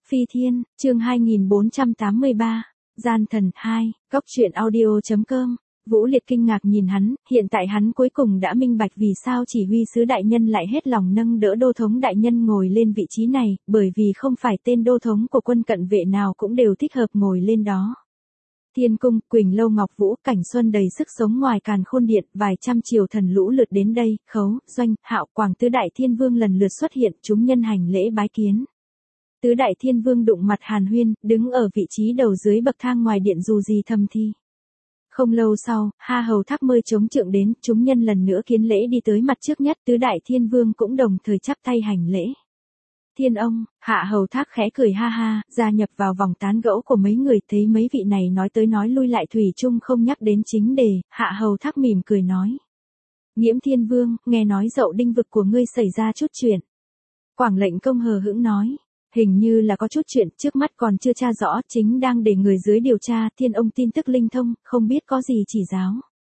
Phi Thiên, chương 2483, Gian Thần 2, Cóc truyện audio.com. Vũ Liệt kinh ngạc nhìn hắn, hiện tại hắn cuối cùng đã minh bạch vì sao chỉ huy sứ đại nhân lại hết lòng nâng đỡ đô thống đại nhân ngồi lên vị trí này, bởi vì không phải tên đô thống của quân cận vệ nào cũng đều thích hợp ngồi lên đó. Thiên cung, Quỳnh Lâu Ngọc Vũ, cảnh xuân đầy sức sống ngoài càn khôn điện, vài trăm triều thần lũ lượt đến đây, Khấu, Doanh, Hạo, Quảng tứ đại thiên vương lần lượt xuất hiện, chúng nhân hành lễ bái kiến. Tứ đại thiên vương đụng mặt hàn huyên, đứng ở vị trí đầu dưới bậc thang ngoài điện dù gì thầm thi. Không lâu sau, Ha Hầu Thác mơi chống trượng đến, chúng nhân lần nữa kiến lễ đi tới mặt trước nhất, tứ đại thiên vương cũng đồng thời chắp tay hành lễ. Thiên ông, Hạ Hầu Thác khẽ cười ha ha, gia nhập vào vòng tán gẫu của mấy người, thấy mấy vị này nói tới nói lui lại thủy chung không nhắc đến chính đề, Hạ Hầu Thác mỉm cười nói. Nghiễm Thiên Vương, nghe nói Dậu Đinh vực của ngươi xảy ra chút chuyện. Quảng Lệnh Công hờ hững nói. Hình như là có chút chuyện, trước mắt còn chưa tra rõ, chính đang để người dưới điều tra, thiên ông tin tức linh thông, không biết có gì chỉ giáo.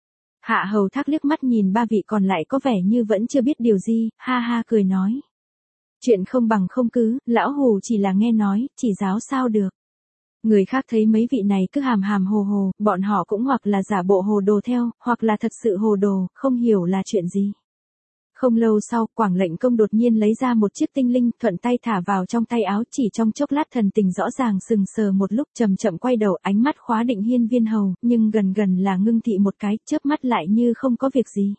Hạ Hầu Thác liếc mắt nhìn ba vị còn lại có vẻ như vẫn chưa biết điều gì, ha ha cười nói. Chuyện không bằng không cứ, lão hù chỉ là nghe nói, chỉ giáo sao được. Người khác thấy mấy vị này cứ hàm hàm hồ hồ, bọn họ cũng hoặc là giả bộ hồ đồ theo, hoặc là thật sự hồ đồ, không hiểu là chuyện gì. Không lâu sau, Quảng Lệnh Công đột nhiên lấy ra một chiếc tinh linh, thuận tay thả vào trong tay áo, chỉ trong chốc lát thần tình rõ ràng sừng sờ một lúc, chậm chậm quay đầu, ánh mắt khóa định Hiên Viên Hầu, nhưng gần gần là ngưng thị một cái, chớp mắt lại như không có việc gì.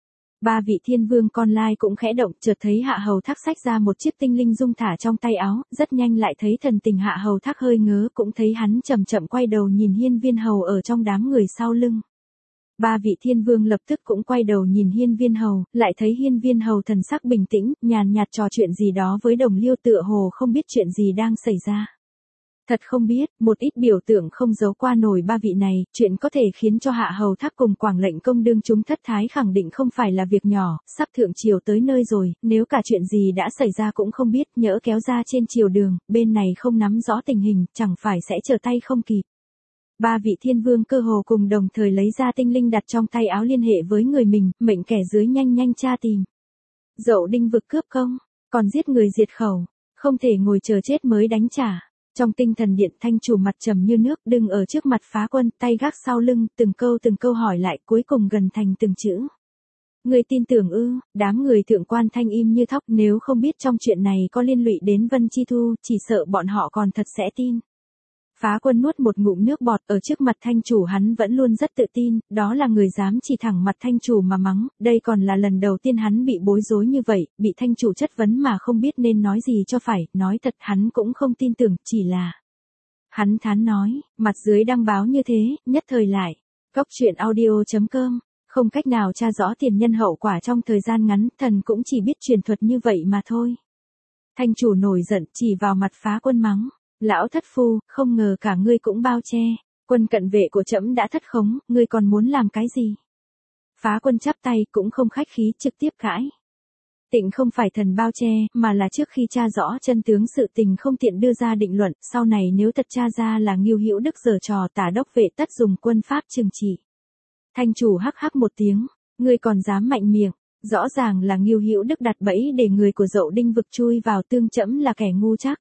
Ba vị thiên vương con lai cũng khẽ động, chợt thấy Hạ Hầu Thác xách ra một chiếc tinh linh dung thả trong tay áo, rất nhanh lại thấy thần tình Hạ Hầu Thác hơi ngớ, cũng thấy hắn chậm chậm quay đầu nhìn Hiên Viên Hầu ở trong đám người sau lưng. Ba vị thiên vương lập tức cũng quay đầu nhìn Hiên Viên Hầu, lại thấy Hiên Viên Hầu thần sắc bình tĩnh, nhàn nhạt trò chuyện gì đó với Đồng Liêu, tựa hồ không biết chuyện gì đang xảy ra. Thật không biết, một ít biểu tượng không giấu qua nổi ba vị này, chuyện có thể khiến cho Hạ Hầu Thác cùng Quảng Lệnh Công đương chúng thất thái khẳng định không phải là việc nhỏ, sắp thượng triều tới nơi rồi, nếu cả chuyện gì đã xảy ra cũng không biết, nhỡ kéo ra trên triều đường, bên này không nắm rõ tình hình, chẳng phải sẽ trở tay không kịp. Ba vị thiên vương cơ hồ cùng đồng thời lấy ra tinh linh đặt trong tay áo liên hệ với người mình, mệnh kẻ dưới nhanh nhanh tra tìm. Dậu Đinh vực cướp công, còn giết người diệt khẩu, không thể ngồi chờ chết mới đánh trả. Trong tinh thần điện, thanh chủ mặt trầm như nước, đứng ở trước mặt Phá Quân, tay gác sau lưng, từng câu hỏi lại, cuối cùng gần thành từng chữ. Người tin tưởng ư? Đám người thượng quan thanh im như thóc, nếu không biết trong chuyện này có liên lụy đến Vân Chi Thu, chỉ sợ bọn họ còn thật sẽ tin. Phá Quân nuốt một ngụm nước bọt, ở trước mặt thanh chủ hắn vẫn luôn rất tự tin, đó là người dám chỉ thẳng mặt thanh chủ mà mắng, đây còn là lần đầu tiên hắn bị bối rối như vậy, bị thanh chủ chất vấn mà không biết nên nói gì cho phải, nói thật hắn cũng không tin tưởng, chỉ là. Hắn thán nói, mặt dưới đăng báo như thế, nhất thời lại. Cóc truyện audio.com, không cách nào tra rõ tiền nhân hậu quả trong thời gian ngắn, thần cũng chỉ biết truyền thuật như vậy mà thôi. Thanh chủ nổi giận, chỉ vào mặt Phá Quân mắng. Lão thất phu, không ngờ cả ngươi cũng bao che, quân cận vệ của trẫm đã thất khống, ngươi còn muốn làm cái gì? Phá Quân chắp tay cũng không khách khí trực tiếp cãi. Tịnh không phải thần bao che, mà là trước khi tra rõ chân tướng sự tình không tiện đưa ra định luận, sau này nếu thật tra ra là Ngưu Hữu Đức giở trò, Tả đốc vệ tất dùng quân pháp trừng trị. Thanh chủ hắc hắc một tiếng, ngươi còn dám mạnh miệng, rõ ràng là Ngưu Hữu Đức đặt bẫy để người của Dậu Đinh vực chui vào, tương trẫm là kẻ ngu chắc.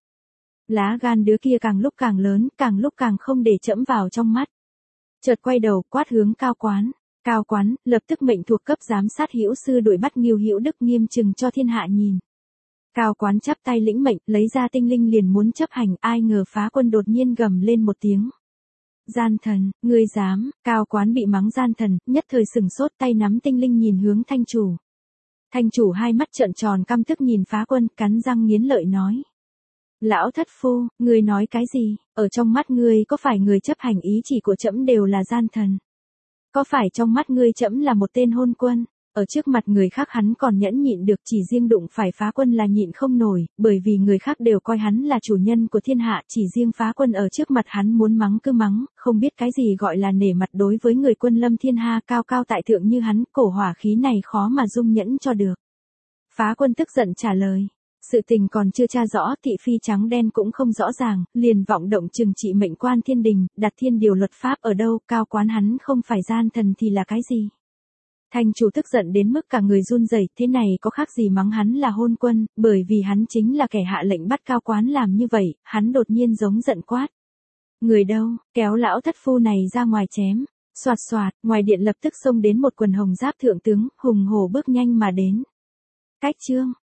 Lá gan đứa kia càng lúc càng lớn, càng lúc càng không để trẫm vào trong mắt. Chợt quay đầu quát hướng Cao Quán. Cao Quán lập tức mệnh thuộc cấp giám sát Hữu sư đuổi bắt Ngưu Hữu Đức nghiêm trừng cho thiên hạ nhìn. Cao Quán chắp tay lĩnh mệnh, lấy ra tinh linh liền muốn chấp hành, ai ngờ Phá Quân đột nhiên gầm lên một tiếng. Gian thần, ngươi dám? Cao Quán bị mắng gian thần, nhất thời sừng sốt, tay nắm tinh linh nhìn hướng thanh chủ. Thanh chủ hai mắt trợn tròn căm tức nhìn Phá Quân, cắn răng nghiến lợi nói. Lão thất phu, ngươi nói cái gì? Ở trong mắt ngươi có phải người chấp hành ý chỉ của trẫm đều là gian thần? Có phải trong mắt ngươi trẫm là một tên hôn quân? Ở trước mặt người khác hắn còn nhẫn nhịn được, chỉ riêng đụng phải Phá Quân là nhịn không nổi, bởi vì người khác đều coi hắn là chủ nhân của thiên hạ, chỉ riêng Phá Quân ở trước mặt hắn muốn mắng cứ mắng, không biết cái gì gọi là nể mặt đối với người quân lâm thiên hạ cao cao tại thượng như hắn, cổ hỏa khí này khó mà dung nhẫn cho được. Phá Quân tức giận trả lời. Sự tình còn chưa tra rõ, thị phi trắng đen cũng không rõ ràng, liền vọng động trừng trị mệnh quan thiên đình, đặt thiên điều luật pháp ở đâu, Cao Quán hắn không phải gian thần thì là cái gì? Thành chủ tức giận đến mức cả người run rẩy, thế này có khác gì mắng hắn là hôn quân, bởi vì hắn chính là kẻ hạ lệnh bắt Cao Quán làm như vậy, hắn đột nhiên giống giận quát. Người đâu, kéo lão thất phu này ra ngoài chém. Soạt soạt, ngoài điện lập tức xông đến một quần hồng giáp thượng tướng, hùng hổ bước nhanh mà đến. Cách chương